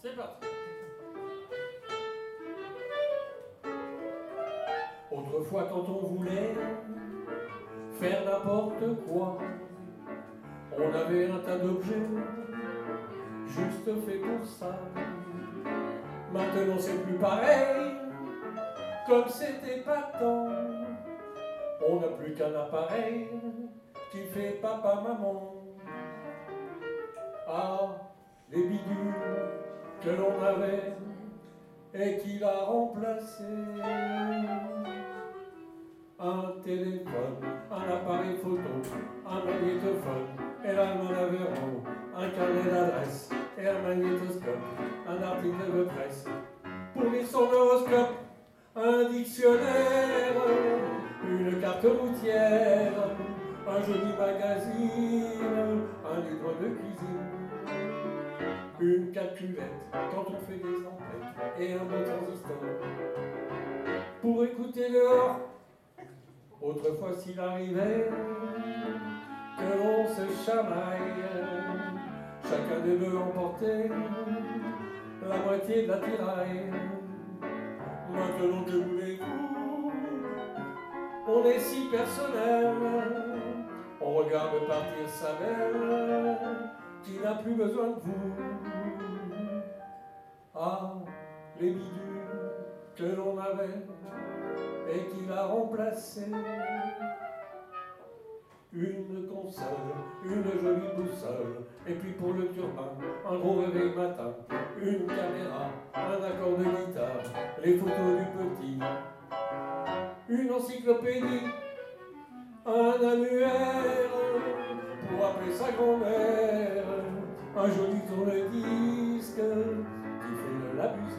C'est parti. Autrefois, quand on voulait faire n'importe quoi, on avait un tas d'objets juste fait pour ça. Maintenant c'est plus pareil, comme c'était pas tant. On n'a plus qu'un appareil qui fait papa-maman. Ah, les bidules que l'on avait et qu'il a remplacé. Un téléphone, un appareil photo, un magnétophone, et l'allemand Aveyron, un carnet d'adresse et un magnétoscope, un article de presse pour lire son horoscope, un dictionnaire, une carte routière, un joli magazine, un livre de cuisine, une calculette quand on fait des emplettes et un beau transistor pour écouter dehors. Autrefois s'il arrivait que l'on se chamaille, chacun des deux emportait la moitié de la tiraille. Maintenant que voulez-vous, on est si personnel, on regarde partir sa belle qui n'a plus besoin de vous. Ah, les bidules que l'on avait et qu'il a remplacé. Une console, une jolie boussole, et puis pour le turbin, un gros réveil matin, une caméra, un accord de guitare, les photos du petit, une encyclopédie, un annuaire pour appeler sa grand-mère, un joli tourne-disque qui fait de la musique.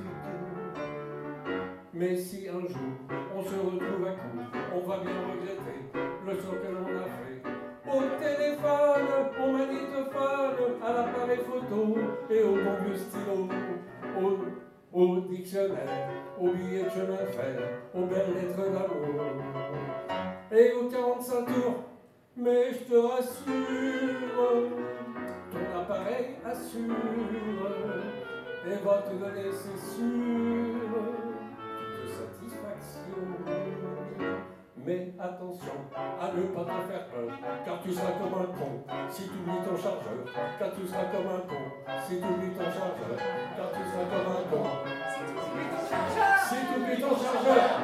Mais si un jour on se retrouve à court, on va bien regretter le saut que l'on a fait. Au téléphone, au magnétophone, à l'appareil photo et au bon vieux stylo, au dictionnaire, aux billets de chemin de fer, aux belles lettres d'amour et aux 45 tours. Mais je te rassure, ton appareil assure et va te donner, c'est sûr, satisfaction. Mais attention à ne pas te faire peur, car tu seras comme un con si tu oublies ton chargeur. Car tu seras comme un con si tu oublies ton chargeur. Car tu seras comme un con si tu oublies ton chargeur.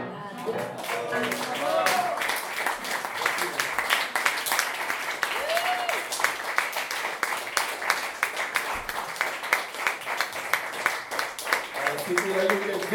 C'était la